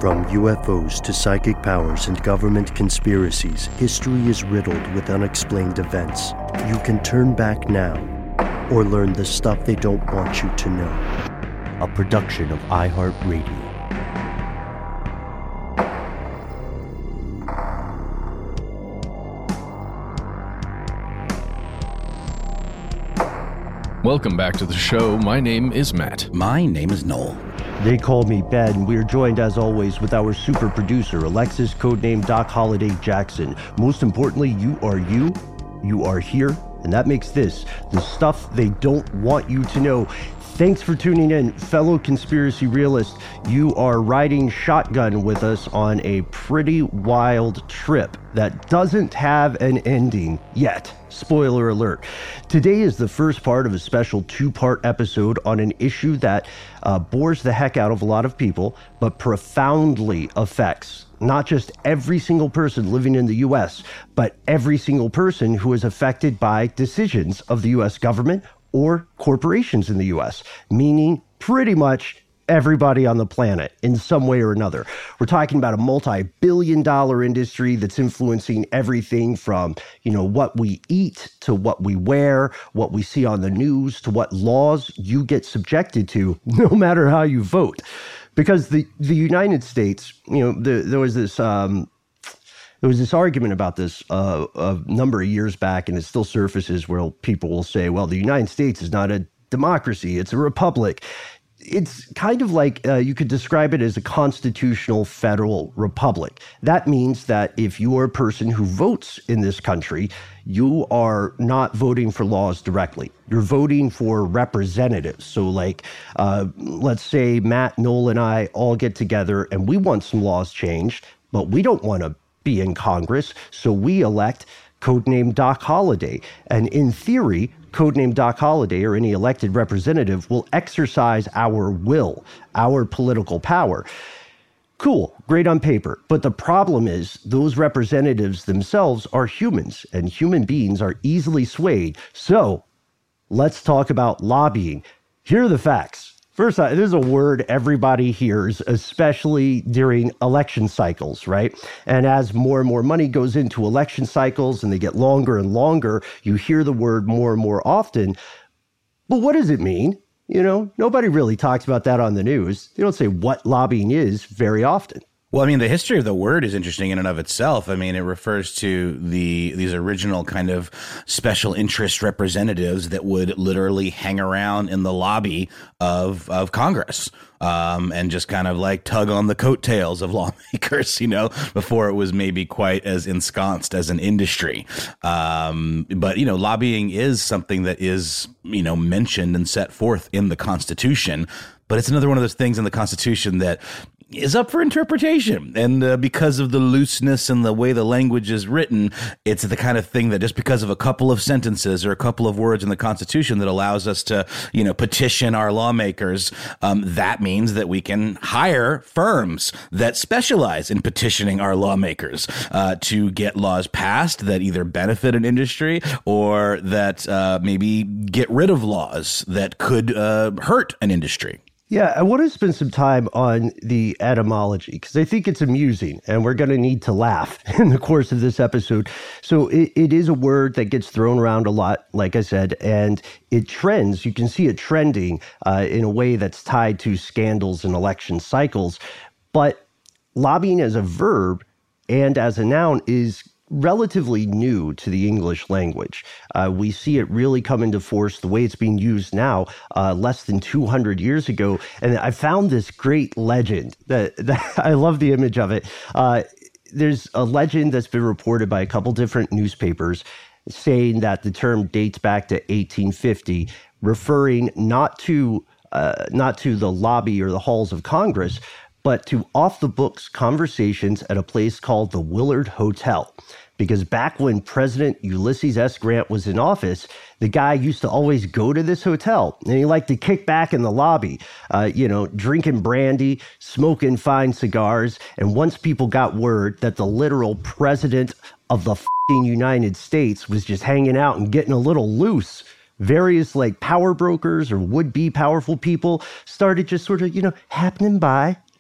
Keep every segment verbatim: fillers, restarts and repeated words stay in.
From U F Os to psychic powers and government conspiracies, history is riddled with unexplained events. You can turn back now or learn the stuff they don't want you to know. A production of iHeartRadio. Welcome back to the show. My name is Matt. My name is Noel. They call me Ben. We are joined, as always, with our super producer, Alexis, codename Doc Holliday Jackson. Most importantly, you are you, you are here, and that makes this the stuff they don't want you to know. Thanks for tuning in, fellow conspiracy realists. You are riding shotgun with us on a pretty wild trip that doesn't have an ending yet. Spoiler alert. Today is the first part of a special two-part episode on an issue that uh, bores the heck out of a lot of people, but profoundly affects not just every single person living in the U S, but every single person who is affected by decisions of the U S government or corporations in the U S, meaning pretty much everybody on the planet in some way or another. We're talking about a multi-billion dollar industry that's influencing everything from, you know, what we eat to what we wear, what we see on the news, to what laws you get subjected to, no matter how you vote. Because the, the United States, you know, the, there was this... Um, There was this argument about this uh, a number of years back, and it still surfaces where people will say, well, the United States is not a democracy, it's a republic. It's kind of like uh, you could describe it as a constitutional federal republic. That means that if you are a person who votes in this country, you are not voting for laws directly. You're voting for representatives. So like, uh, let's say Matt, Noel, and I all get together and we want some laws changed, but we don't want to be in Congress, so we elect codename Doc Holliday. And in theory, codename Doc Holliday or any elected representative will exercise our will, our political power. Cool, great on paper. But the problem is those representatives themselves are humans, and human beings are easily swayed. So let's talk about lobbying. Here are the facts. First, this is a word everybody hears, especially during election cycles, right? And as more and more money goes into election cycles and they get longer and longer, you hear the word more and more often. But what does it mean? You know, nobody really talks about that on the news. They don't say what lobbying is very often. Well, I mean, the history of the word is interesting in and of itself. I mean, it refers to the these original kind of special interest representatives that would literally hang around in the lobby of of Congress um, and just kind of like tug on the coattails of lawmakers, you know, before it was maybe quite as ensconced as an industry. Um, but, you know, lobbying is something that is, you know, mentioned and set forth in the Constitution. But it's another one of those things in the Constitution that is up for interpretation. And uh, because of the looseness and the way the language is written, it's the kind of thing that just because of a couple of sentences or a couple of words in the Constitution that allows us to, you know, petition our lawmakers, um, that means that we can hire firms that specialize in petitioning our lawmakers uh, to get laws passed that either benefit an industry or that uh, maybe get rid of laws that could uh, hurt an industry. Yeah, I want to spend some time on the etymology because I think it's amusing and we're going to need to laugh in the course of this episode. So it, it is a word that gets thrown around a lot, like I said, and it trends. You can see it trending uh, in a way that's tied to scandals and election cycles. But lobbying as a verb and as a noun is relatively new to the English language. Uh, we see it really come into force the way it's being used now, uh, less than two hundred years ago. And I found this great legend that, that I love the image of it. Uh, there's a legend that's been reported by a couple different newspapers saying that the term dates back to eighteen fifty, referring not to uh, not to the lobby or the halls of Congress, but to off-the-books conversations at a place called the Willard Hotel. Because back when President Ulysses S. Grant was in office, the guy used to always go to this hotel, and he liked to kick back in the lobby, uh, you know, drinking brandy, smoking fine cigars. And once people got word that the literal president of the f***ing United States was just hanging out and getting a little loose, various like power brokers or would-be powerful people started just sort of, you know, happening by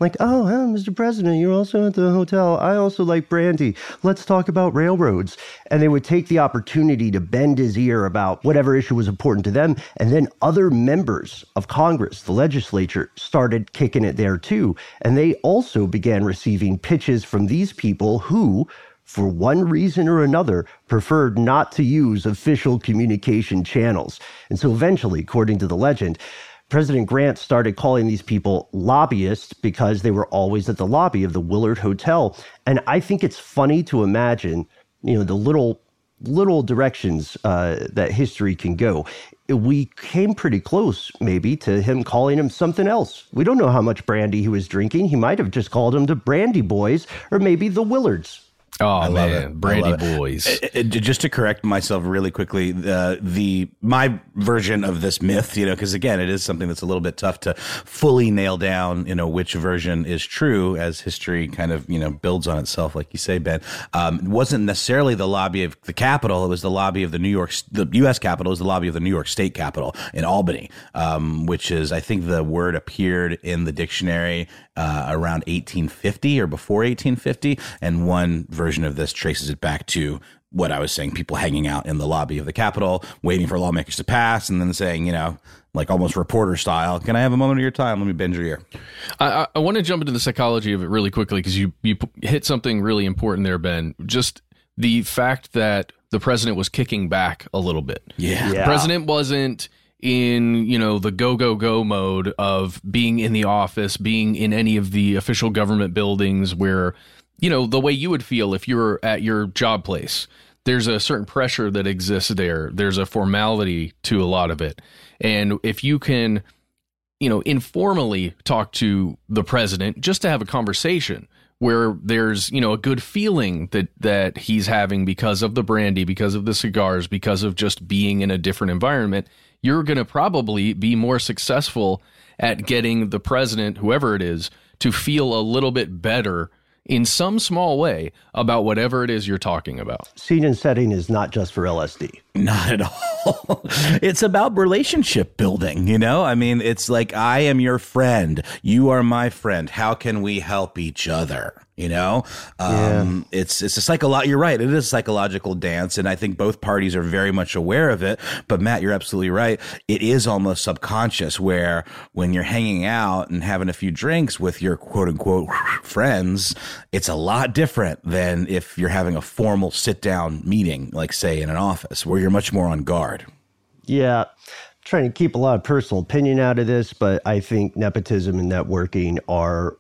Like, oh, huh, Mister President, you're also at the hotel. I also like brandy. Let's talk about railroads. And they would take the opportunity to bend his ear about whatever issue was important to them. And then other members of Congress, the legislature, started kicking it there too. And they also began receiving pitches from these people who, for one reason or another, preferred not to use official communication channels. And so eventually, according to the legend, President Grant started calling these people lobbyists because they were always at the lobby of the Willard Hotel. And I think it's funny to imagine, you know, the little little directions uh, that history can go. We came pretty close, maybe, to him calling him something else. We don't know how much brandy he was drinking. He might have just called them the Brandy Boys, or maybe the Willards. Oh, I love man, it. Brandy I love Boys. It. It, it, just to correct myself really quickly, uh, the my version of this myth, you know, because again, it is something that's a little bit tough to fully nail down, you know, which version is true as history kind of, you know, builds on itself, like you say, Ben. Um, it wasn't necessarily the lobby of the Capitol. It was the lobby of the New York, the U S Capitol was the lobby of the New York State Capitol in Albany, um, which is, I think the word appeared in the dictionary uh, around eighteen fifty or before eighteen fifty. And one version of this traces it back to what I was saying, people hanging out in the lobby of the Capitol, waiting for lawmakers to pass, and then saying, you know, like almost reporter style, can I have a moment of your time? Let me bend your ear. I, I want to jump into the psychology of it really quickly because you, you hit something really important there, Ben. Just the fact that the president was kicking back a little bit. Yeah. yeah. The president wasn't in, you know, the go, go, go mode of being in the office, being in any of the official government buildings where, you know, the way you would feel if you were at your job place. There's a certain pressure that exists there. There's a formality to a lot of it. And if you can, you know, informally talk to the president just to have a conversation where there's, you know, a good feeling that that he's having because of the brandy, because of the cigars, because of just being in a different environment, you're going to probably be more successful at getting the president, whoever it is, to feel a little bit better in some small way about whatever it is you're talking about. Scene and setting is not just for L S D. Not at all. It's about relationship building, you know? I mean, it's like, I am your friend. You are my friend. How can we help each other? You know, um, yeah. it's it's a psycholo- You're right. It is a psychological dance. And I think both parties are very much aware of it. But Matt, you're absolutely right. It is almost subconscious where when you're hanging out and having a few drinks with your quote unquote friends, it's a lot different than if you're having a formal sit down meeting, like say in an office where you're much more on guard. Yeah. Trying to keep a lot of personal opinion out of this, but I think nepotism and networking are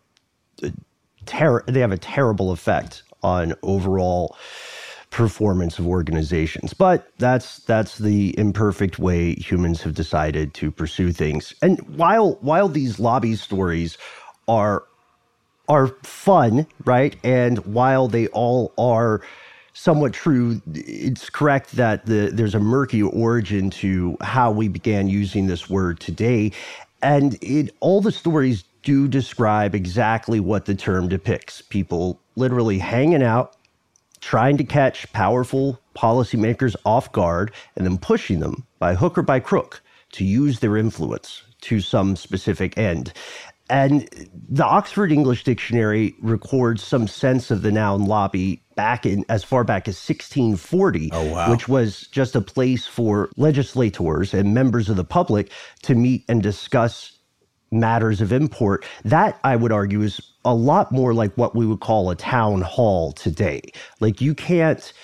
ter- they have a terrible effect on overall performance of organizations. But that's that's the imperfect way humans have decided to pursue things. And while while these lobby stories are are fun, right? And while they all are somewhat true, it's correct that the, there's a murky origin to how we began using this word today. And it, all the stories do describe exactly what the term depicts. People literally hanging out, trying to catch powerful policymakers off guard, and then pushing them by hook or by crook to use their influence to some specific end. And the Oxford English Dictionary records some sense of the noun lobby back in as far back as sixteen forty, oh, wow. which was just a place for legislators and members of the public to meet and discuss matters of import. That, I would argue, is a lot more like what we would call a town hall today. Like you can't,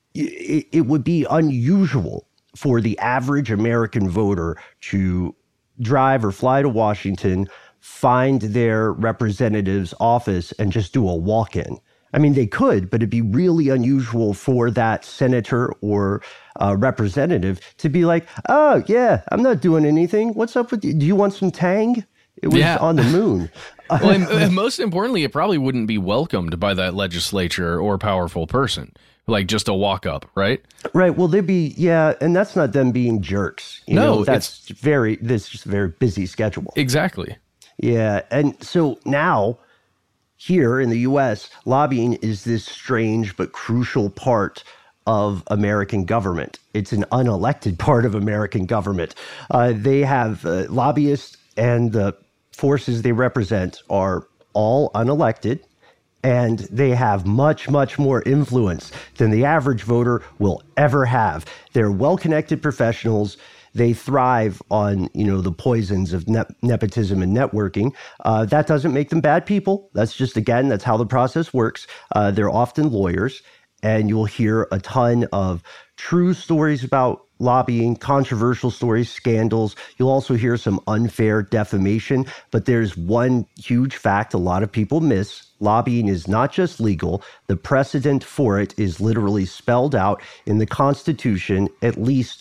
it, it would be unusual for the average American voter to drive or fly to Washington, find their representative's office and just do a walk-in. I mean, they could, but it'd be really unusual for that senator or uh, representative to be like, oh, yeah, I'm not doing anything. What's up with you? Do you want some Tang? It was yeah. on the moon. Well, and, and most importantly, it probably wouldn't be welcomed by that legislature or powerful person. Like just a walk up, right? Right. Well, they'd be, yeah. And that's not them being jerks. You no, know, that's very, this is just a very busy schedule. Exactly. Yeah. And so now here in the U S, lobbying is this strange but crucial part of American government. It's an unelected part of American government. Uh, they have uh, lobbyists, and the forces they represent are all unelected, and they have much, much more influence than the average voter will ever have. They're well-connected professionals. They thrive on, you know, the poisons of ne- nepotism and networking. Uh, that doesn't make them bad people. That's just, again, that's how the process works. Uh, they're often lawyers, and you'll hear a ton of true stories about lobbying, controversial stories, scandals. You'll also hear some unfair defamation. But there's one huge fact a lot of people miss. Lobbying is not just legal. The precedent for it is literally spelled out in the Constitution, at least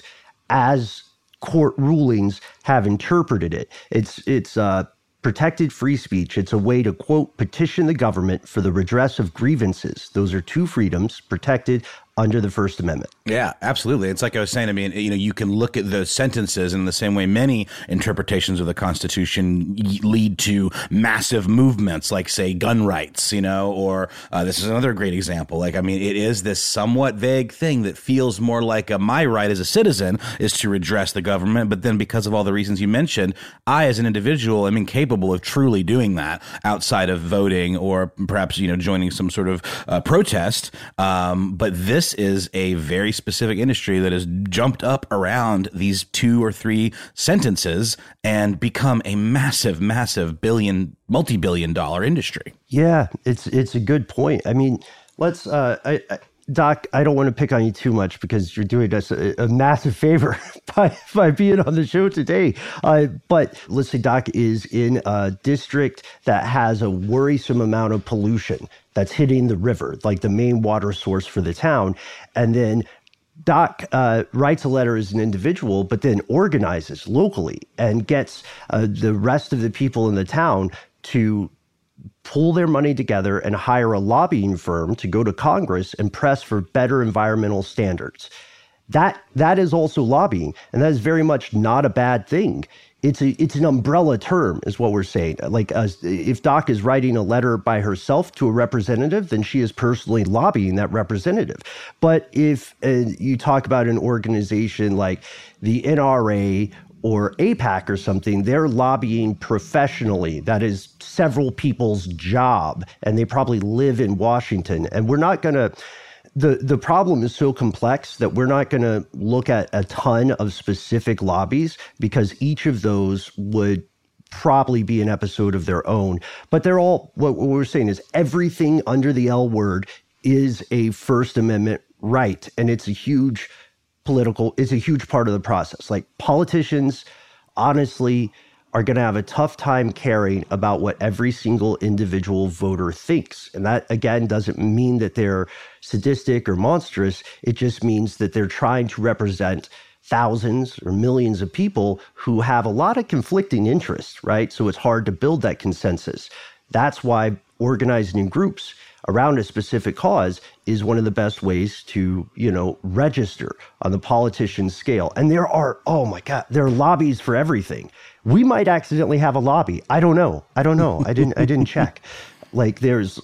as court rulings have interpreted it. It's it's uh, protected free speech. It's a way to, quote, petition the government for the redress of grievances. Those are two freedoms protected under the First Amendment. Yeah, absolutely. It's like I was saying, I mean, you know, you can look at those sentences in the same way many interpretations of the Constitution lead to massive movements, like, say, gun rights, you know, or uh, this is another great example. Like, I mean, it is this somewhat vague thing that feels more like a, my right as a citizen is to redress the government. But then because of all the reasons you mentioned, I, as an individual, am incapable of truly doing that outside of voting or perhaps, you know, joining some sort of uh, protest. Um, but this is a very specific industry that has jumped up around these two or three sentences and become a massive, massive billion, multi-billion dollar industry. Yeah, it's it's a good point. I mean, let's, uh, I, I, Doc, I don't want to pick on you too much because you're doing us a, a massive favor by, by being on the show today. Uh, but let's say Doc is in a district that has a worrisome amount of pollution that's hitting the river, like the main water source for the town. And then Doc uh, writes a letter as an individual, but then organizes locally and gets uh, the rest of the people in the town to pull their money together and hire a lobbying firm to go to Congress and press for better environmental standards. That that is also lobbying, and that is very much not a bad thing. It's a it's an umbrella term, is what we're saying. Like, uh, if Doc is writing a letter by herself to a representative, then she is personally lobbying that representative. But if uh, you talk about an organization like the N R A or AIPAC or something, they're lobbying professionally. That is several people's job, and they probably live in Washington. And we're not going to, the, the problem is so complex that we're not going to look at a ton of specific lobbies because each of those would probably be an episode of their own. But they're all, what we're saying is everything under the L word is a First Amendment right. And it's a huge political, it's a huge part of the process. Like, politicians, honestly, are going to have a tough time caring about what every single individual voter thinks. And that, again, doesn't mean that they're sadistic or monstrous. It just means that they're trying to represent thousands or millions of people who have a lot of conflicting interests, right? So it's hard to build that consensus. That's why organizing in groups around a specific cause is one of the best ways to, you know, register on the politician scale. And there are, oh my God, there are lobbies for everything. We might accidentally have a lobby. I don't know. I don't know. I didn't, I didn't check. Like, there's,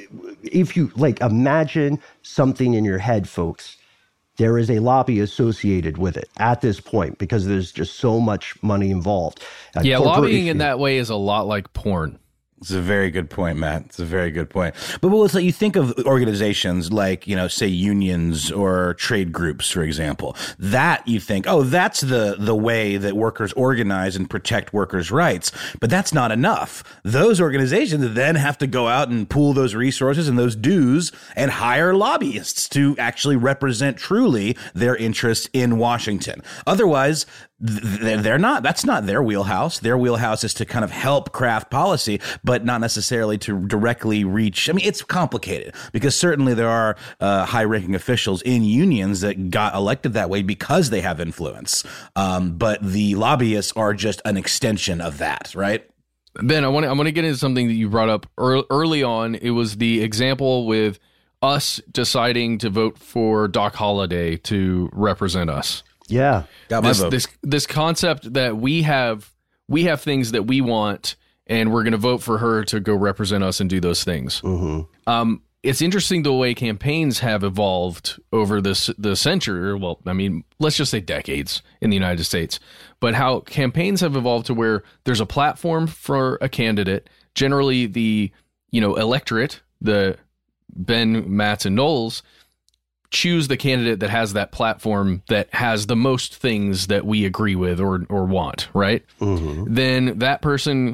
if you, like, imagine something in your head, folks. There is a lobby associated with it at this point because there's just so much money involved. Uh, yeah, lobbying in that way is a lot like porn. It's a very good point, Matt. It's a very good point. But well, it's like you think of organizations like, you know, say unions or trade groups, for example. That you think, oh, that's the the way that workers organize and protect workers' rights. But that's not enough. Those organizations then have to go out and pool those resources and those dues and hire lobbyists to actually represent truly their interests in Washington. Otherwise, they're not, that's not their wheelhouse. Their wheelhouse is to kind of help craft policy, but not necessarily to directly reach. I mean, it's complicated because certainly there are uh, high ranking officials in unions that got elected that way because they have influence. Um, but the lobbyists are just an extension of that, right? Ben, I want to, I want to get into something that you brought up early on. It was the example with us deciding to vote for Doc Holliday to represent us. Yeah. Got my this, vote. this this concept that we have we have things that we want and we're going to vote for her to go represent us and do those things. Mm-hmm. Um, it's interesting the way campaigns have evolved over this the century. Well, I mean, let's just say decades in the United States, but how campaigns have evolved to where there's a platform for a candidate. generally the, you know, electorate, the Ben, Matz, and Knowles, choose the candidate that has that platform that has the most things that we agree with or or want, right? Mm-hmm. Then that person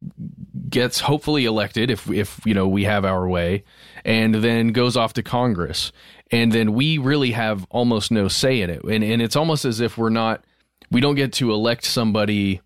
gets hopefully elected if if you know we have our way, and then goes off to Congress, and then we really have almost no say in it, and and it's almost as if we're not we don't get to elect somebody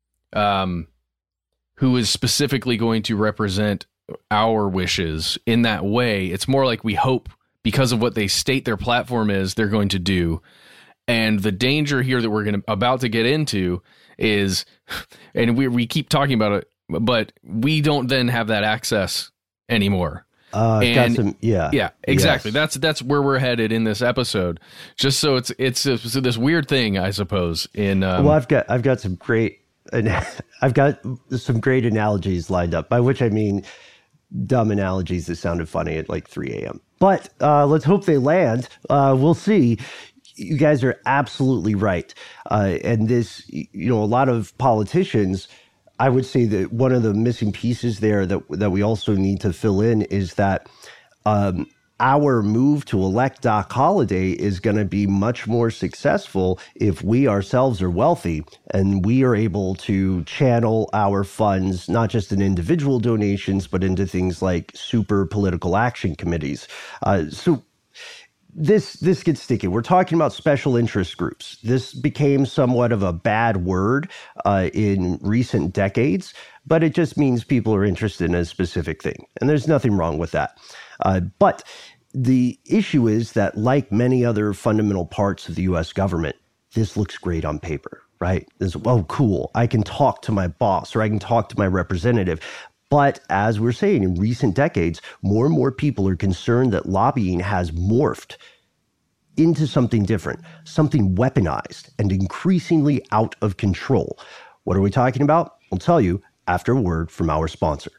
um who is specifically going to represent our wishes in that way. It's more like we hope, because of what they state their platform is, they're going to do. And the danger here that we're going to about to get into is, and we we keep talking about it, but we don't then have that access anymore. Uh, and got some, yeah, yeah, exactly. Yes. That's that's where we're headed in this episode. Just so it's it's, it's this weird thing, I suppose. In um, well, I've got I've got some great, I've got some great analogies lined up. By which I mean dumb analogies that sounded funny at like three a.m. But uh, let's hope they land. Uh, we'll see. You guys are absolutely right. Uh, and this, you know, a lot of politicians, I would say that one of the missing pieces there that that we also need to fill in is that um, our move to elect Doc Holliday is going to be much more successful if we ourselves are wealthy and we are able to channel our funds, not just in individual donations, but into things like super political action committees. Uh, so this this gets sticky. We're talking about special interest groups. This became somewhat of a bad word uh, in recent decades, but it just means people are interested in a specific thing. And there's nothing wrong with that. Uh, but the issue is that, like many other fundamental parts of the U S government, this looks great on paper, right? This, oh, cool. I can talk to my boss or I can talk to my representative. But as we're saying, in recent decades, more and more people are concerned that lobbying has morphed into something different, something weaponized and increasingly out of control. What are we talking about? I'll tell you after a word from our sponsor.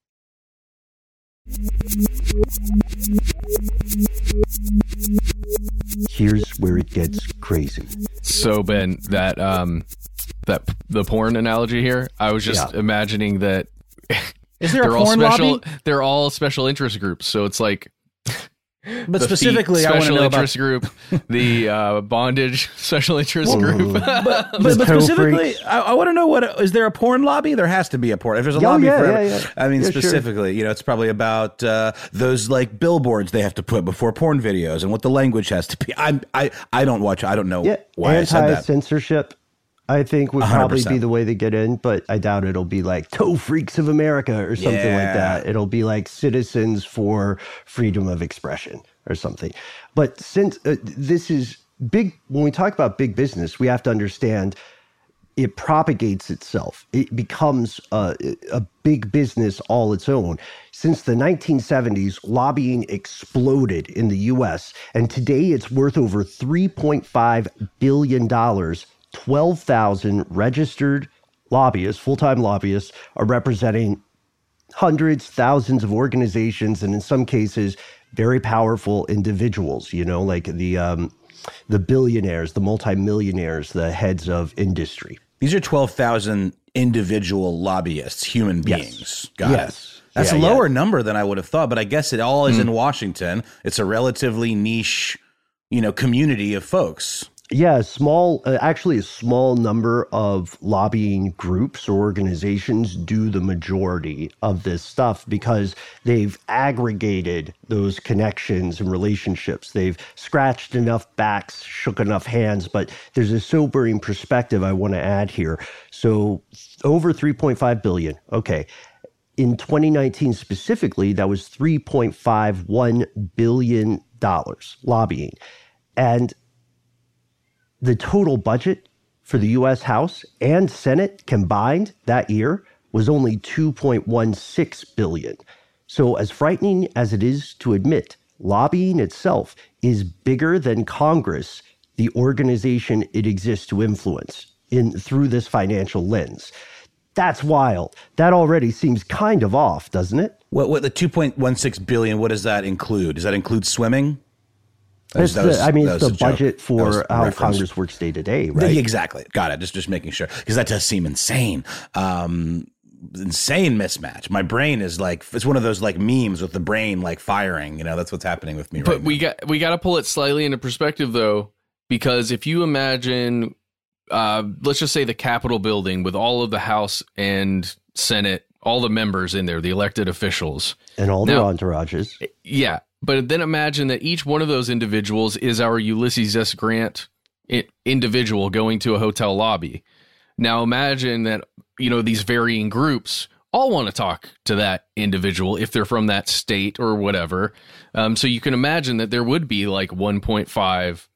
Here's where it gets crazy. So Ben, that um, that the porn analogy here, I was just Yeah. imagining that. Is there a they're all porn special, lobby? They're all special interest groups, so it's like. But the specifically, feet I want to special know interest about group, the uh, bondage special interest group. But, but, The but toe specifically, freaks. I, I want to know what is there a porn lobby? There has to be a porn. If there's a Oh, lobby yeah, for, yeah, yeah. I mean, Yeah, sure. specifically, you know, it's probably about uh, those like billboards they have to put before porn videos and what the language has to be. I I I don't watch. I don't know Yeah, why I said that. anti-censorship, I think, would one hundred probably percent. be the way they get in, but I doubt it'll be like Toe Freaks of America or something Yeah. like that. It'll be like Citizens for Freedom of Expression or something. But since uh, this is big, when we talk about big business, we have to understand it propagates itself. It becomes a, a big business all its own. Since the nineteen seventies, lobbying exploded in the U S, and today it's worth over three point five billion dollars. twelve thousand registered lobbyists, full-time lobbyists, are representing hundreds, thousands of organizations, and in some cases, very powerful individuals, you know, like the um, the billionaires, the multimillionaires, the heads of industry. These are twelve thousand individual lobbyists, human Yes. beings. Got Yes. it. That's Yeah, a lower yeah. number than I would have thought, but I guess it all is in Washington. It's a relatively niche, you know, community of folks. Yeah, a small, uh, actually a small number of lobbying groups or organizations do the majority of this stuff because they've aggregated those connections and relationships. They've scratched enough backs, shook enough hands, but there's a sobering perspective I want to add here. So over three point five billion. Okay. In twenty nineteen specifically, that was three point five one billion dollars lobbying. And the total budget for the U S House and Senate combined that year was only two point one six billion dollars. So as frightening as it is to admit, lobbying itself is bigger than Congress, the organization it exists to influence in through this financial lens. That's wild. That already seems kind of off, doesn't it? What what the two point one six billion, what does that include? Does that include swimming? That was- It's that the, was- I mean, that it's was the a joke. budget That was for a how reference. Congress works day to day, right? Yeah, exactly. Got it. Just just making sure, because that does seem insane. Um, insane mismatch. My brain is like, it's one of those like memes with the brain like firing. You know, that's what's happening with me right but now. we got we got to pull it slightly into perspective, though, because if you imagine, uh, let's just say the Capitol building with all of the House and Senate, all the members in there, the elected officials. And all their Now, entourages. Yeah. But then imagine that each one of those individuals is our Ulysses S. Grant I- individual going to a hotel lobby. Now imagine that, you know, these varying groups all want to talk to that individual if they're from that state or whatever. Um, so you can imagine that there would be like one point five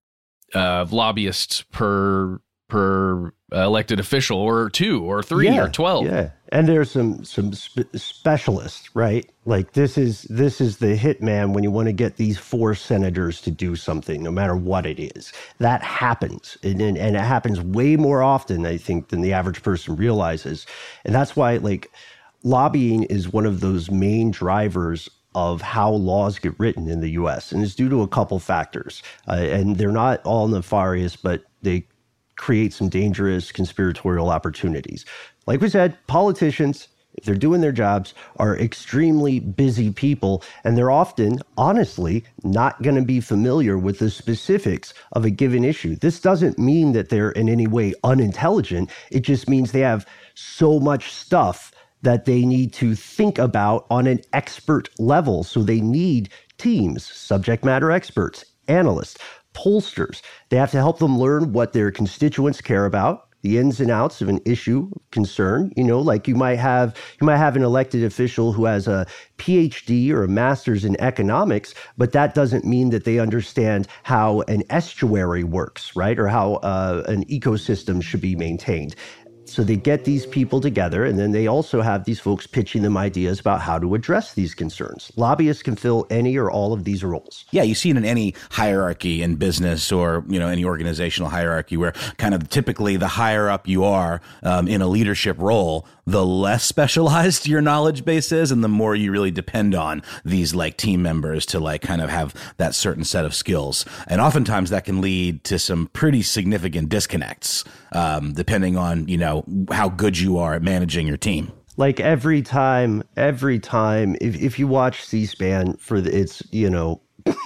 uh, lobbyists per per uh, elected official, or two or three yeah, or twelve. Yeah. And there's some some spe- specialists, right? Like this is this is the hitman when you want to get these four senators to do something, no matter what it is. That happens. And, and, and it happens way more often, I think, than the average person realizes. And that's why, like, lobbying is one of those main drivers of how laws get written in the U S. And it's due to a couple factors. Uh, and they're not all nefarious, but they create some dangerous conspiratorial opportunities. Like we said, politicians, if they're doing their jobs, are extremely busy people, and they're often, honestly, not going to be familiar with the specifics of a given issue. This doesn't mean that they're in any way unintelligent. It just means they have so much stuff that they need to think about on an expert level. So they need teams, subject matter experts, analysts, pollsters. They have to help them learn what their constituents care about, the ins and outs of an issue of concern. You know, like you might have you might have an elected official who has a P H D or a master's in economics, but that doesn't mean that they understand how an estuary works, right? Or how uh, an ecosystem should be maintained. So they get these people together, and then they also have these folks pitching them ideas about how to address these concerns. Lobbyists can fill any or all of these roles. Yeah, you see it in any hierarchy in business, or, you know, any organizational hierarchy, where kind of typically the higher up you are um, in a leadership role, the less specialized your knowledge base is, and the more you really depend on these like team members to like kind of have that certain set of skills. And oftentimes that can lead to some pretty significant disconnects, um, depending on, you know, how good you are at managing your team. Like every time, every time, if, if you watch C-SPAN for the, its, you know,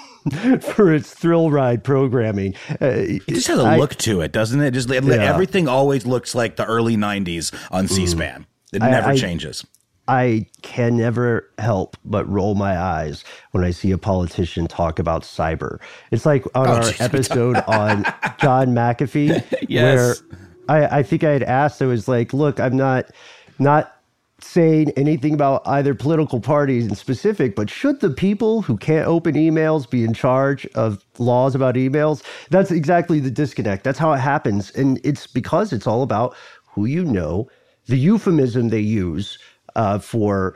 for its thrill ride programming. Uh, it just has a I, look to it, doesn't it? Just yeah. Everything always looks like the early nineties on C-SPAN. It I, never I, changes. I can never help but roll my eyes when I see a politician talk about cyber. It's like on oh, our geez. episode on John McAfee, yes. where I, I think I had asked, I was like, look, I'm not not saying anything about either political parties in specific, but should the people who can't open emails be in charge of laws about emails? That's exactly the disconnect. That's how it happens. And it's because it's all about who you know. The euphemism they use uh, for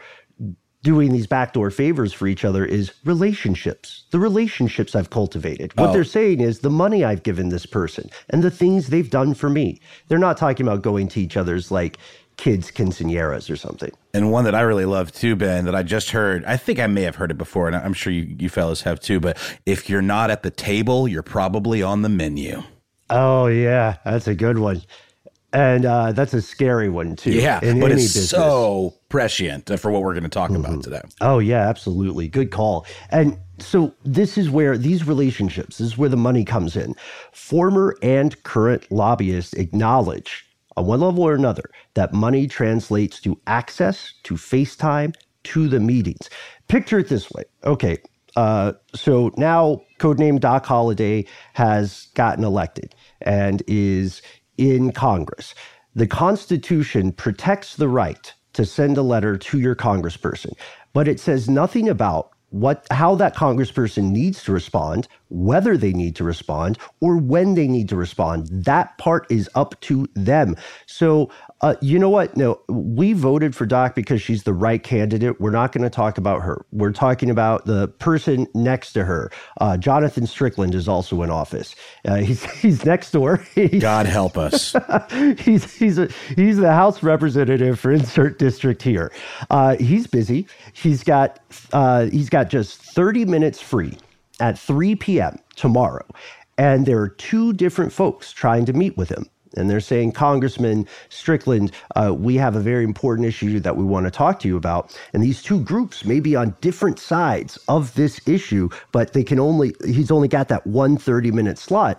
doing these backdoor favors for each other is relationships. The relationships I've cultivated. What oh. they're saying is the money I've given this person and the things they've done for me. They're not talking about going to each other's like kids' quinceañeras or something. And one that I really love too, Ben, that I just heard, I think I may have heard it before, and I'm sure you, you fellas have too, but if you're not at the table, you're probably on the menu. Oh, yeah. That's a good one. And uh, that's a scary one, too. Yeah, in but any it's business. So prescient for what we're going to talk mm-hmm. about today. Oh, yeah, absolutely. Good call. And so this is where these relationships, this is where the money comes in. Former and current lobbyists acknowledge, on one level or another, that money translates to access, to FaceTime, to the meetings. Picture it this way. Okay, uh, so now codename Doc Holliday has gotten elected and is in Congress. The Constitution protects the right to send a letter to your congressperson, but it says nothing about what, how that congressperson needs to respond, whether they need to respond, or when they need to respond. That part is up to them. So, uh, you know what? No, we voted for Doc because she's the right candidate. We're not going to talk about her. We're talking about the person next to her. Uh, Jonathan Strickland is also in office. Uh, he's he's next door. He's, God help us. he's he's a, he's the House representative for insert district here. Uh, he's busy. He's got uh, he's got just thirty minutes free at three p.m. tomorrow. And there are two different folks trying to meet with him. And they're saying, Congressman Strickland, uh, we have a very important issue that we want to talk to you about. And these two groups may be on different sides of this issue, but they can only, he's only got that one thirty minute slot.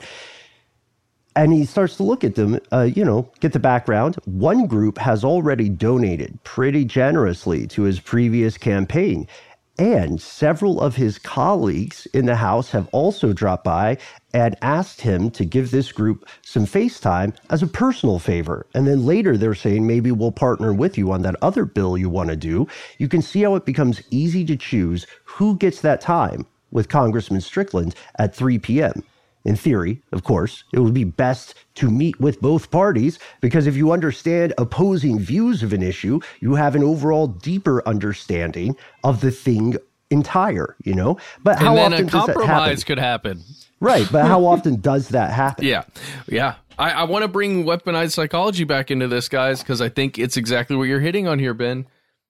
And he starts to look at them, uh, you know, get the background. One group has already donated pretty generously to his previous campaign. And several of his colleagues in the House have also dropped by and asked him to give this group some FaceTime as a personal favor. And then later they're saying, maybe we'll partner with you on that other bill you want to do. You can see how it becomes easy to choose who gets that time with Congressman Strickland at three p.m. In theory, of course, it would be best to meet with both parties, because if you understand opposing views of an issue, you have an overall deeper understanding of the thing entire, you know? But how and then often a does that compromise happen? could happen. Right, but how often does that happen? Yeah, yeah. I, I want to bring weaponized psychology back into this, guys, because I think it's exactly what you're hitting on here, Ben.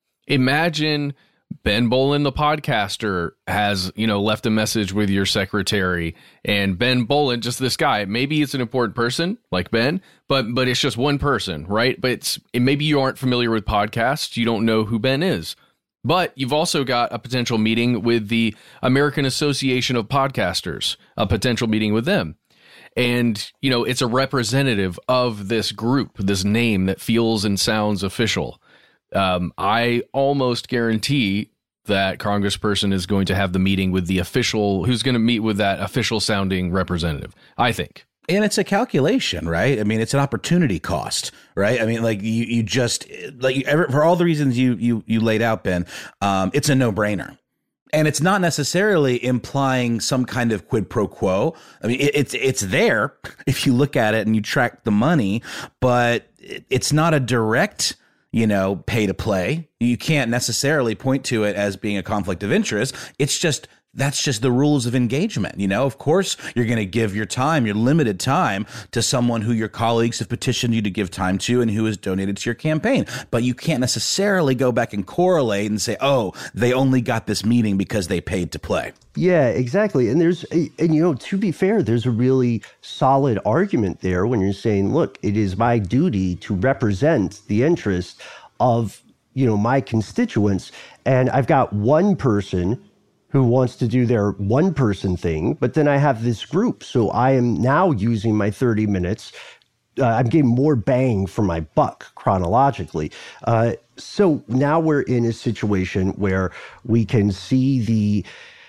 Imagine Ben Bowlin, the podcaster, has, you know, left a message with your secretary, and Ben Bowlin, just this guy, maybe it's an important person like Ben, but but it's just one person, right? But it's it, maybe you aren't familiar with podcasts. You don't know who Ben is, but you've also got a potential meeting with the American Association of Podcasters, a potential meeting with them. And, you know, it's a representative of this group, this name that feels and sounds official. Um, I almost guarantee that congressperson is going to have the meeting with the official, who's going to meet with that official sounding representative, I think. And it's a calculation, right? I mean, it's an opportunity cost, right? I mean, like you, you just like for all the reasons you you you laid out, Ben. Um, it's a no-brainer. And it's not necessarily implying some kind of quid pro quo. I mean, it, it's it's there if you look at it and you track the money, but it, it's not a direct, you know, pay to play. You can't necessarily point to it as being a conflict of interest. It's just, that's just the rules of engagement. You know, of course, you're going to give your time, your limited time, to someone who your colleagues have petitioned you to give time to and who has donated to your campaign. But you can't necessarily go back and correlate and say, oh, they only got this meeting because they paid to play. Yeah, exactly. And there's, and you know, to be fair, there's a really solid argument there when you're saying, look, it is my duty to represent the interest of, you know, my constituents. And I've got one person who wants to do their one person thing, but then I have this group. So I am now using my thirty minutes. Uh, I'm getting more bang for my buck chronologically. Uh, so now we're in a situation where we can see the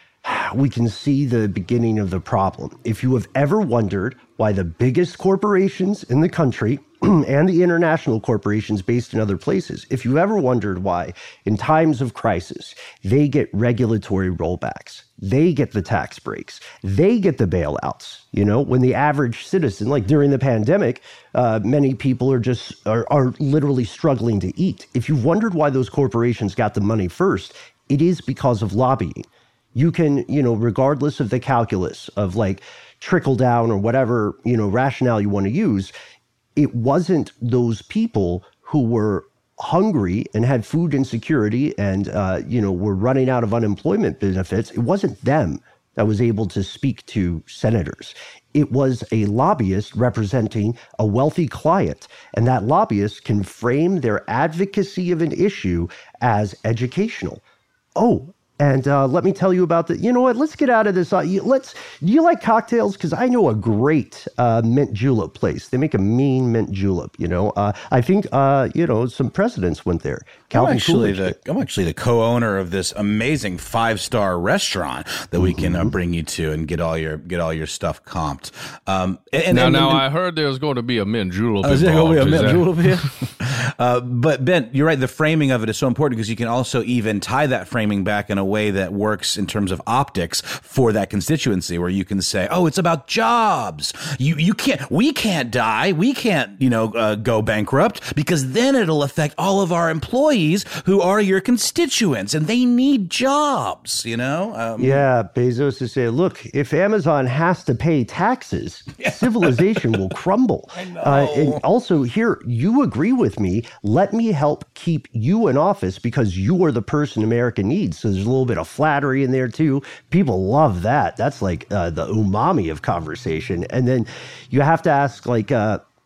we can see the beginning of the problem. If you have ever wondered why the biggest corporations in the country and the international corporations based in other places, if you ever wondered why in times of crisis, they get regulatory rollbacks, they get the tax breaks, they get the bailouts, you know, when the average citizen, like during the pandemic, uh, many people are just, are, are literally struggling to eat. If you've wondered why those corporations got the money first, it is because of lobbying. You can, you know, regardless of the calculus of like trickle down or whatever, you know, rationale you want to use, it wasn't those people who were hungry and had food insecurity and, uh, you know, were running out of unemployment benefits. It wasn't them that was able to speak to senators. It was a lobbyist representing a wealthy client. And that lobbyist can frame their advocacy of an issue as educational. Oh, and uh, let me tell you about the, you know what, let's get out of this. Uh, you, let's, do you like cocktails? Because I know a great uh, mint julep place. They make a mean mint julep, you know. Uh, I think, uh, you know, some presidents went there. Calvin I'm actually, Coolidge the, I'm actually the co-owner of this amazing five-star restaurant that we can uh, bring you to and get all your get all your stuff comped. Um, and, now, and, now and, I heard there's going to be a mint julep. Oh, is there going to be a mint julep here? that- uh, but Ben, you're right. The framing of it is so important because you can also even tie that framing back in a way that works in terms of optics for that constituency, where you can say, "Oh, it's about jobs. You you can't. We can't die. We can't, you know, uh, go bankrupt because then it'll affect all of our employees who are your constituents, and they need jobs." You know. Um, Yeah, Bezos is saying, look, if Amazon has to pay taxes, civilization will crumble. I know. Uh, and also here, you agree with me. Let me help keep you in office because you are the person America needs. So there's a little bit of flattery in there too. People love that. That's like uh, the umami of conversation. And then you have to ask, like, uh,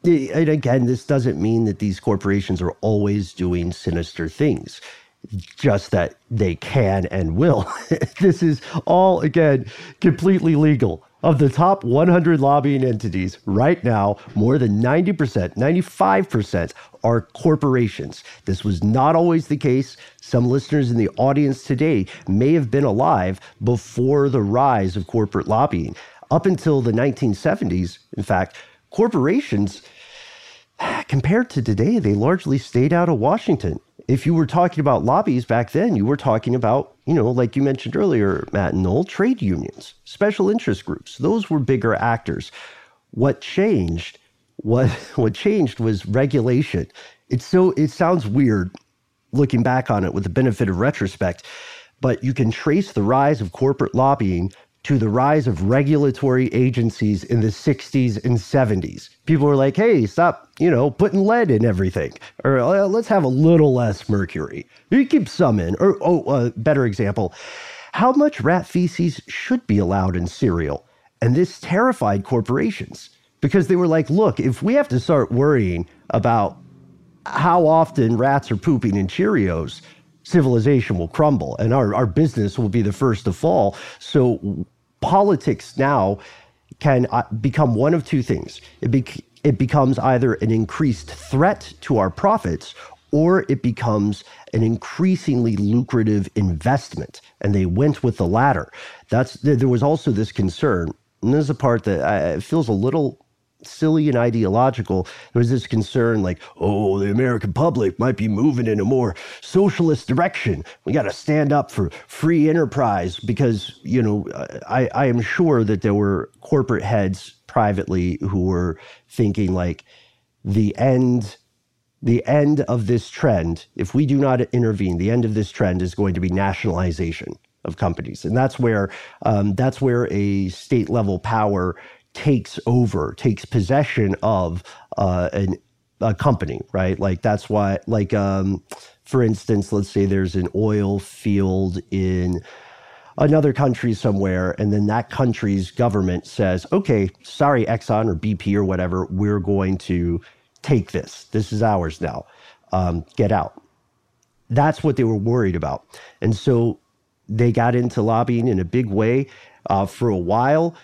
And again, this doesn't mean that these corporations are always doing sinister things, just that they can and will. This is all, again, completely legal. Of the top one hundred lobbying entities right now, more than ninety percent, ninety-five percent are corporations. This was not always the case. Some listeners in the audience today may have been alive before the rise of corporate lobbying. Up until the nineteen seventies, in fact, corporations, compared to today, they largely stayed out of Washington. If you were talking about lobbies back then, you were talking about, you know, like you mentioned earlier, Matt and Noel, trade unions, special interest groups. Those were bigger actors. What changed, what what changed was regulation. It's so it sounds weird looking back on it with the benefit of retrospect, but you can trace the rise of corporate lobbying to the rise of regulatory agencies in the sixties and seventies. People were like, hey, stop, you know, putting lead in everything. Or uh, let's have a little less mercury. You keep some in. Or, oh, uh, better example, how much rat feces should be allowed in cereal? And this terrified corporations because they were like, look, if we have to start worrying about how often rats are pooping in Cheerios, civilization will crumble and our, our business will be the first to fall. So politics now can uh, become one of two things. It, bec- it becomes either an increased threat to our profits or it becomes an increasingly lucrative investment. And they went with the latter. That's there was also this concern, and this is a part that uh, feels a little silly and ideological. There was this concern like, oh, the American public might be moving in a more socialist direction. We got to stand up for free enterprise because, you know, I, I am sure that there were corporate heads privately who were thinking like the end, the end of this trend, if we do not intervene, the end of this trend is going to be nationalization of companies. And that's where, um, that's where a state level power takes over, takes possession of uh, an, a company, right? Like that's why, like, um, for instance, let's say there's an oil field in another country somewhere, and then that country's government says, okay, sorry, Exxon or B P or whatever, we're going to take this. This is ours now. Um, get out. That's what they were worried about. And so they got into lobbying in a big way uh, for a while.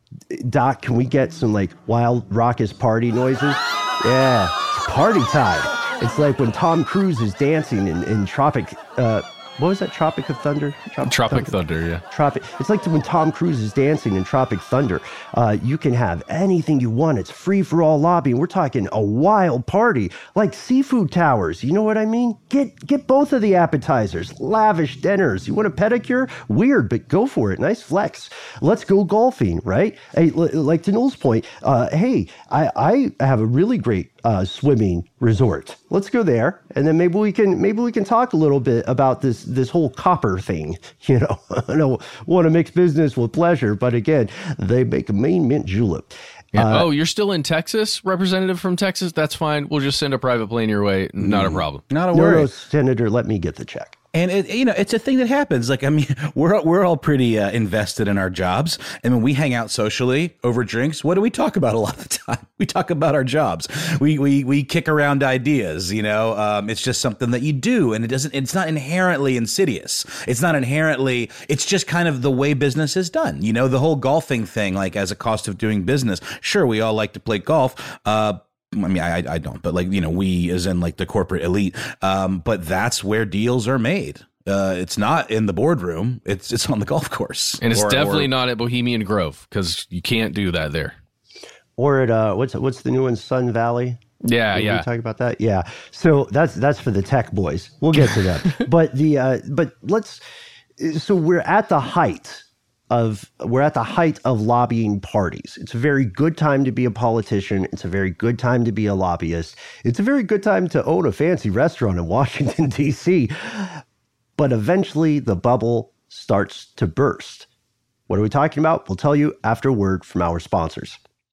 Doc, can we get some like wild raucous party noises? Yeah, it's party time. It's like when Tom Cruise is dancing in, in Tropic, uh, what was that, Tropic of Thunder? Tropic, Tropic Thunder. Thunder, yeah. Tropic. It's like when Tom Cruise is dancing in Tropic Thunder. Uh, you can have anything you want. It's free for all lobbying. We're talking a wild party, like seafood towers. You know what I mean? Get get both of the appetizers, lavish dinners. You want a pedicure? Weird, but go for it. Nice flex. Let's go golfing, right? Hey, like to Noel's point, uh, hey, I, I have a really great uh, swimming resort. Let's go there, and then maybe we can maybe we can talk a little bit about this this whole copper thing. You know, I don't want to mix business with pleasure, but again, they make a main mint julep. Yeah. Uh, oh, you're still in Texas, representative from Texas? That's fine. We'll just send a private plane your way. Not a problem. Not a no, worry. no, Senator, let me get the check. And it, you know, it's a thing that happens. Like, I mean, we're we're all pretty uh, invested in our jobs, and when we hang out socially over drinks, what do we talk about a lot of the time? We talk about our jobs. We we we kick around ideas. You know, um, it's just something that you do, and it doesn't. It's not inherently insidious. It's not inherently. It's just kind of the way business is done. You know, the whole golfing thing, like as a cost of doing business. Sure, we all like to play golf. Uh, I mean, I I don't, but like, you know, we as in like the corporate elite. Um, but that's where deals are made. Uh, it's not in the boardroom. It's it's on the golf course, and it's or, definitely or, not at Bohemian Grove because you can't do that there. Or at uh, what's what's the new one, Sun Valley? Yeah, Did yeah. we talk about that? Yeah. So that's that's for the tech boys. We'll get to them. but the uh, but let's. So we're at the height. Of we're at the height of lobbying parties. It's a very good time to be a politician. It's a very good time to be a lobbyist. It's a very good time to own a fancy restaurant in Washington, D C. But eventually the bubble starts to burst. What are we talking about? We'll tell you after a word from our sponsors.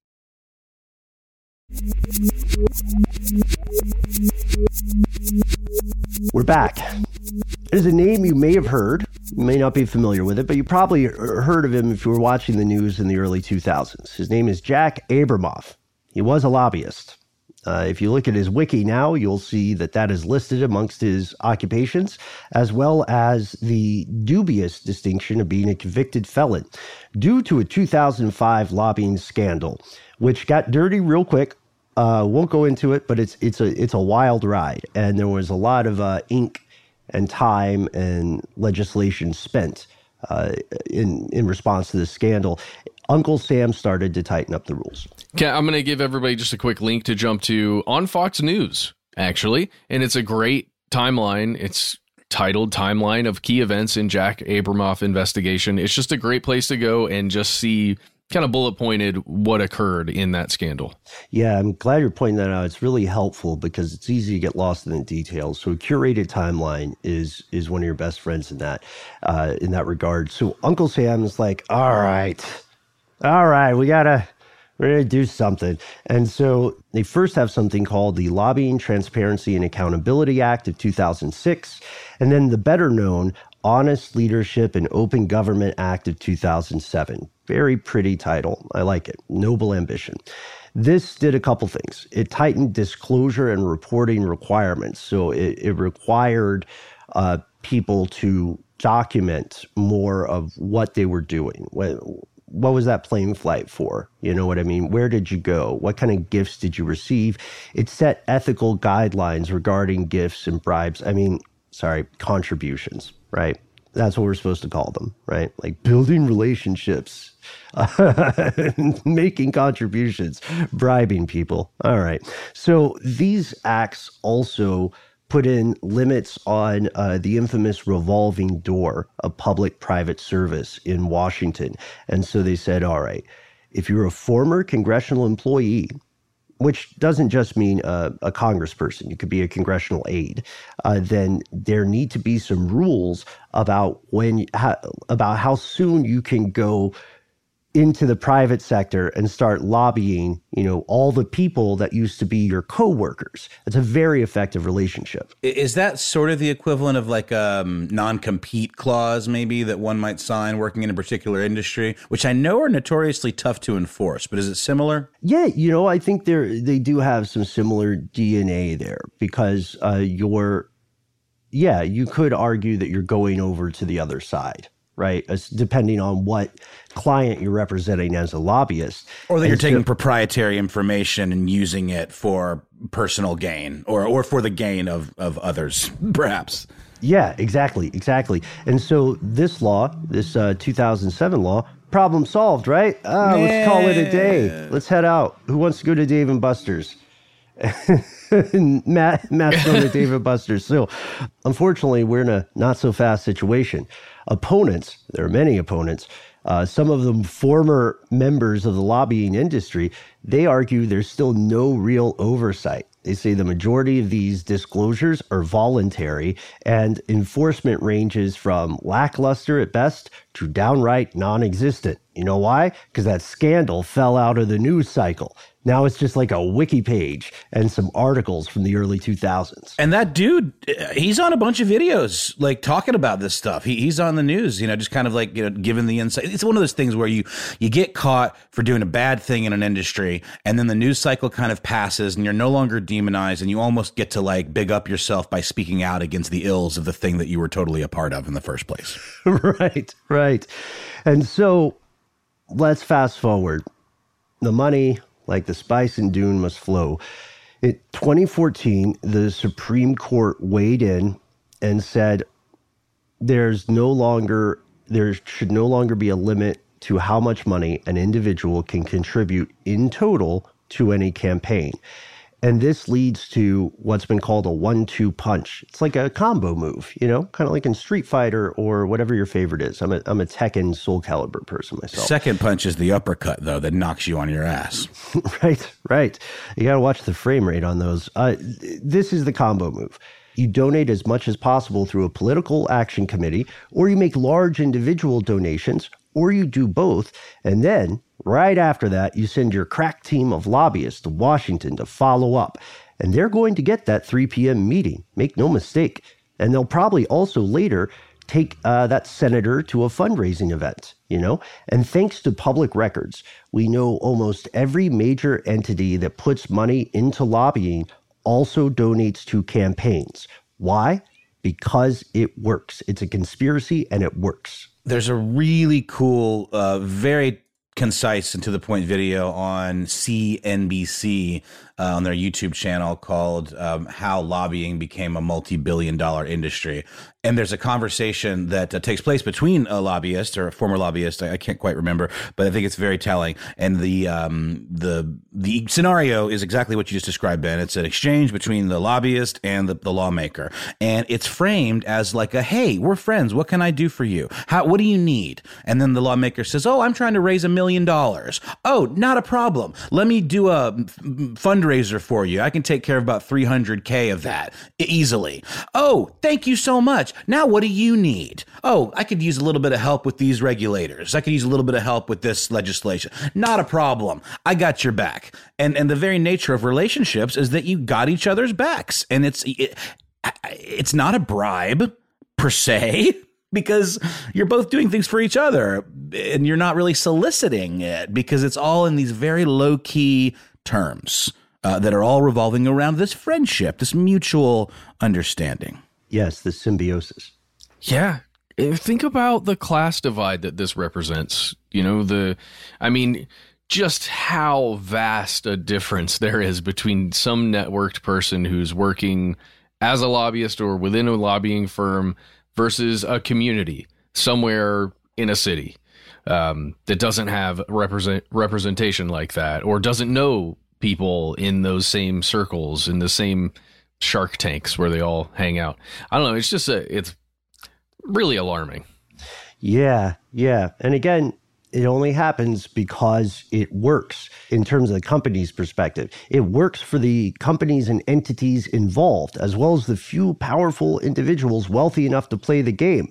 We're back. There's a name you may have heard. You may not be familiar with it, but you probably heard of him if you were watching the news in the early two thousands. His name is Jack Abramoff. He was a lobbyist. Uh, if you look at his wiki now, you'll see that that is listed amongst his occupations, as well as the dubious distinction of being a convicted felon due to a two thousand five lobbying scandal, which got dirty real quick. Uh, won't go into it, but it's it's a it's a wild ride, and there was a lot of uh, ink and time and legislation spent uh, in in response to this scandal. Uncle Sam started to tighten up the rules. Okay, I'm going to give everybody just a quick link to jump to on Fox News, actually. And it's a great timeline. It's titled Timeline of Key Events in Jack Abramoff Investigation. It's just a great place to go and just see kind of bullet pointed what occurred in that scandal. Yeah, I'm glad you're pointing that out. It's really helpful because it's easy to get lost in the details. So a curated timeline is is one of your best friends in that uh, in that regard. So Uncle Sam is like, all right. All right, we gotta, we're gonna do something. And so they first have something called the Lobbying, Transparency, and Accountability Act of two thousand six, and then the better known Honest Leadership and Open Government Act of two thousand seven. Very pretty title. I like it. Noble ambition. This did a couple things. It tightened disclosure and reporting requirements. So it, it required uh, people to document more of what they were doing. What, What was that plane flight for? You know what I mean? Where did you go? What kind of gifts did you receive? It set ethical guidelines regarding gifts and bribes. I mean, sorry, contributions, right? That's what we're supposed to call them, right? Like building relationships, making contributions, bribing people. All right. So these acts also put in limits on uh, the infamous revolving door of public-private service in Washington. And so they said, all right, if you're a former congressional employee, which doesn't just mean uh, a congressperson, you could be a congressional aide, uh, then there need to be some rules about when how, about how soon you can go into the private sector and start lobbying, you know, all the people that used to be your coworkers. It's a very effective relationship. Is that sort of the equivalent of like a um, non-compete clause maybe that one might sign working in a particular industry, which I know are notoriously tough to enforce, but is it similar? Yeah, you know, I think they're, they do have some similar D N A there because uh, you're, yeah, you could argue that you're going over to the other side. Right, as depending on what client you're representing as a lobbyist. Or that and you're taking so, proprietary information and using it for personal gain or, or for the gain of, of others, perhaps. Yeah, exactly, exactly. And so this law, this uh, two thousand seven law, problem solved, right? Ah, yeah. Let's call it a day. Let's head out. Who wants to go to Dave and Buster's? Matt, Matt's going to Dave and Buster's. So unfortunately, we're in a not so fast situation. Opponents, there are many opponents, uh, some of them former members of the lobbying industry, they argue there's still no real oversight. They say the majority of these disclosures are voluntary and enforcement ranges from lackluster at best to downright non-existent. You know why? Because that scandal fell out of the news cycle. Now it's just like a wiki page and some articles from the early two thousands. And that dude, he's on a bunch of videos, like talking about this stuff. He, he's on the news, you know, just kind of like, you know, giving the insight. It's one of those things where you, you get caught for doing a bad thing in an industry, and then the news cycle kind of passes and you're no longer demonized, and you almost get to like big up yourself by speaking out against the ills of the thing that you were totally a part of in the first place. Right, right. And so let's fast forward. The money, like the spice in Dune, must flow. In twenty fourteen, the Supreme Court weighed in and said there's no longer, there should no longer be a limit to how much money an individual can contribute in total to any campaign. And this leads to what's been called a one two punch. It's like a combo move, you know, kind of like in Street Fighter or whatever your favorite is. I'm a, I'm a Tekken Soul Calibur person myself. Second punch is the uppercut, though, that knocks you on your ass. Right, right. You got to watch the frame rate on those. Uh, this is the combo move. You donate as much as possible through a political action committee, or you make large individual donations, or you do both, and then right after that, you send your crack team of lobbyists to Washington to follow up. And they're going to get that three p.m. meeting. Make no mistake. And they'll probably also later take uh, that senator to a fundraising event, you know? And thanks to public records, we know almost every major entity that puts money into lobbying also donates to campaigns. Why? Because it works. It's a conspiracy and it works. There's a really cool, uh, very concise and to the point video on C N B C uh, on their YouTube channel called um, How Lobbying Became a Multi-Billion Dollar Industry. And there's a conversation that uh, takes place between a lobbyist or a former lobbyist. I, I can't quite remember, but I think it's very telling. And the um, the the scenario is exactly what you just described, Ben. It's an exchange between the lobbyist and the, the lawmaker. And it's framed as like a, hey, we're friends. What can I do for you? How, what do you need? And then the lawmaker says, oh, I'm trying to raise a million dollars. Oh, not a problem. Let me do a fundraiser for you. I can take care of about three hundred K of that easily. Oh, thank you so much. Now, what do you need? Oh, I could use a little bit of help with these regulators. I could use a little bit of help with this legislation. Not a problem. I got your back. And and the very nature of relationships is that you got each other's backs. And it's it, it's not a bribe per se, because you're both doing things for each other and you're not really soliciting it, because it's all in these very low key terms uh, that are all revolving around this friendship, this mutual understanding. Yes, the symbiosis. Yeah. Think about the class divide that this represents. You know, the, I mean, just how vast a difference there is between some networked person who's working as a lobbyist or within a lobbying firm versus a community somewhere in a city um, that doesn't have represent representation like that, or doesn't know people in those same circles, in the same shark tanks where they all hang out. I don't know. It's just a, it's really alarming. Yeah. Yeah. And again, it only happens because it works in terms of the company's perspective. It works for the companies and entities involved, as well as the few powerful individuals wealthy enough to play the game.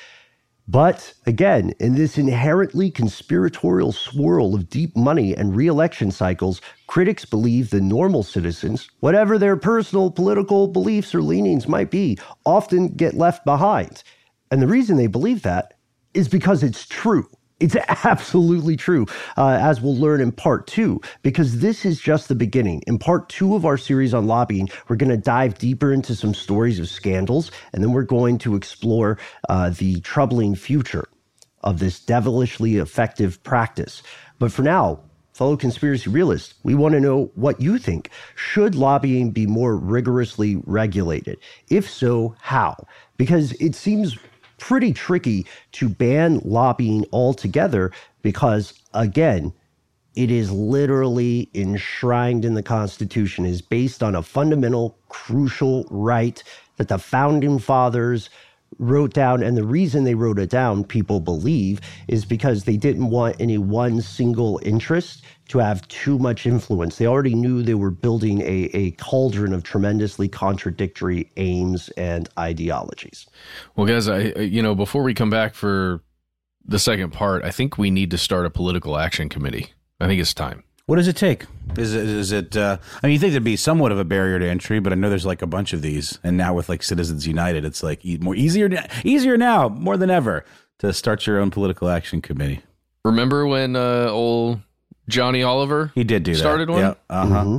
But again, in this inherently conspiratorial swirl of deep money and re-election cycles, critics believe the normal citizens, whatever their personal political beliefs or leanings might be, often get left behind. And the reason they believe that is because it's true. It's absolutely true, uh, as we'll learn in part two, because this is just the beginning. In part two of our series on lobbying, we're going to dive deeper into some stories of scandals, and then we're going to explore uh, the troubling future of this devilishly effective practice. But for now, fellow conspiracy realists, we want to know what you think. Should lobbying be more rigorously regulated? If so, how? Because it seems pretty tricky to ban lobbying altogether because, again, it is literally enshrined in the Constitution, is based on a fundamental, crucial right that the founding fathers wrote down. And the reason they wrote it down, people believe, is because they didn't want any one single interest to have too much influence. They already knew they were building a, a cauldron of tremendously contradictory aims and ideologies. Well, guys, I, you know, before we come back for the second part, I think we need to start a political action committee. I think it's time. What does it take? Is it, is it, uh, I mean, you think there'd be somewhat of a barrier to entry, but I know there's like a bunch of these. And now with like Citizens United, it's like e- more easier, easier now, more than ever, to start your own political action committee. Remember when uh, old Johnny Oliver he did do started that. one? Yeah. Uh-huh. Mm-hmm.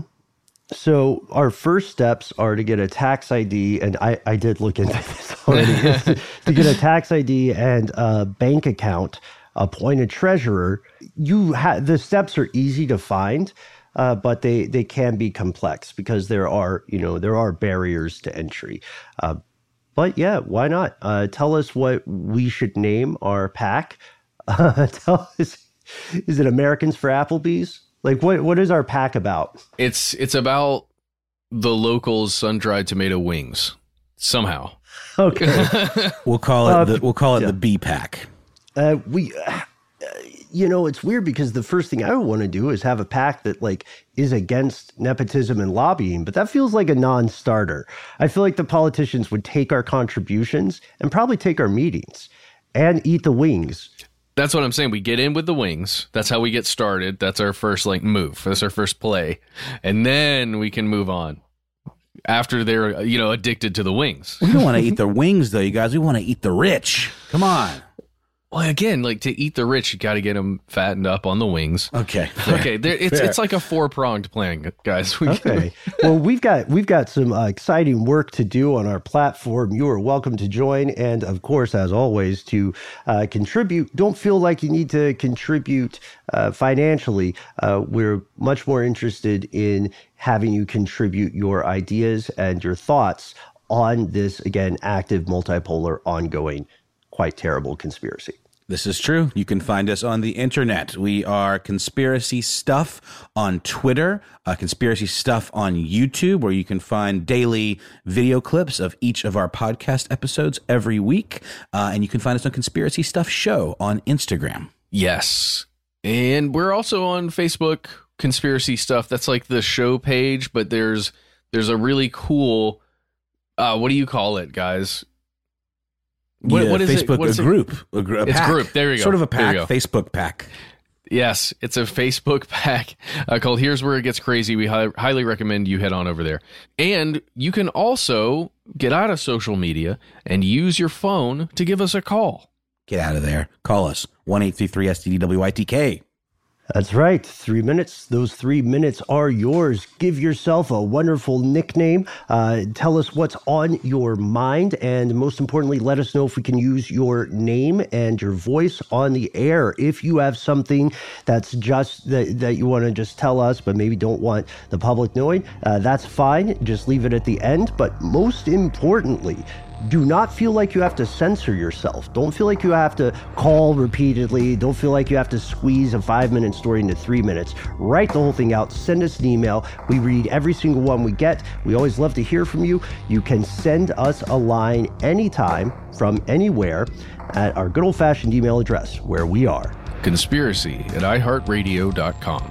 So our first steps are to get a tax I D, and I, I did look into this already, to, to get a tax I D and a bank account, appoint a treasurer. You ha- the steps are easy to find, uh, but they, they can be complex because there are, you know, there are barriers to entry. Uh, but yeah, why not? Uh, tell us what we should name our PAC. Uh, tell us, is it Americans for Applebee's? Like, what what is our PAC about? It's it's about the locals' sun-dried tomato wings. Somehow. Okay. We'll call it Uh, the we'll call it yeah. the B PAC. Uh, we, uh, you know, it's weird because the first thing I would want to do is have a PAC that like is against nepotism and lobbying, but that feels like a non-starter. I feel like the politicians would take our contributions and probably take our meetings and eat the wings. That's what I'm saying. We get in with the wings. That's how we get started. That's our first like move. That's our first play. And then we can move on after they're, you know, addicted to the wings. We don't want to eat the wings, though, you guys. We want to eat the rich. Come on. Well, again, like to eat the rich, you got to get them fattened up on the wings. Okay. Fair. Okay. There, it's fair. It's like a four pronged plan, guys. We okay. Well, we've got we've got some uh, exciting work to do on our platform. You are welcome to join, and of course, as always, to uh, contribute. Don't feel like you need to contribute uh, financially. Uh, we're much more interested in having you contribute your ideas and your thoughts on this, again, active, multipolar, ongoing, quite terrible conspiracy. This is true. You can find us on the internet. We are Conspiracy Stuff on Twitter, uh, Conspiracy Stuff on YouTube, where you can find daily video clips of each of our podcast episodes every week. Uh, and you can find us on Conspiracy Stuff Show on Instagram. Yes. And we're also on Facebook, Conspiracy Stuff. That's like the show page, but there's there's a really cool, uh, what do you call it, guys? What, yeah, what is Facebook, it? What is a group. A, gr- a it's pack. a group. There you go. Sort of a pack, Facebook pack. Yes, it's a Facebook pack uh, called Here's Where It Gets Crazy. We hi- highly recommend you head on over there. And you can also get out of social media and use your phone to give us a call. Get out of there. Call us. one eight three three S T D W I T K. That's right. Three minutes. Those three minutes are yours. Give yourself a wonderful nickname. Uh, tell us what's on your mind. And most importantly, let us know if we can use your name and your voice on the air. If you have something that's just that, that you want to just tell us, but maybe don't want the public knowing, uh, that's fine. Just leave it at the end. But most importantly, do not feel like you have to censor yourself. Don't feel like you have to call repeatedly. Don't feel like you have to squeeze a five-minute story into three minutes. Write the whole thing out. Send us an email. We read every single one we get. We always love to hear from you. You can send us a line anytime from anywhere at our good old-fashioned email address, where we are conspiracy at i heart radio dot com.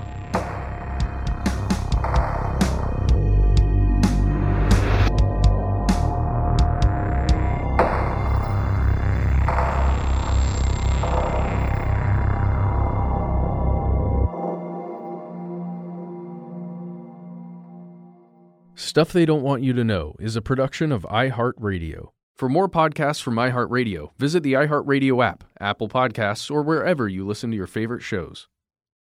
Stuff They Don't Want You to Know is a production of iHeartRadio. For more podcasts from iHeartRadio, visit the iHeartRadio app, Apple Podcasts, or wherever you listen to your favorite shows.